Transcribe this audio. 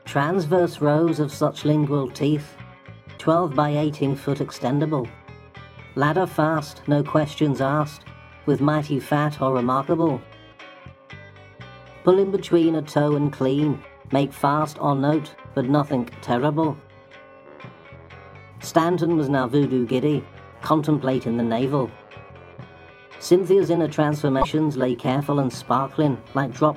Transverse rows of such lingual teeth, 12 by 18 foot extendable. Ladder fast, no questions asked, with mighty fat or remarkable. Pull in between a toe and clean, make fast or note, but nothing terrible. Stanton was now voodoo giddy, contemplating the navel. Cynthia's inner transformations lay careful and sparkling, like drops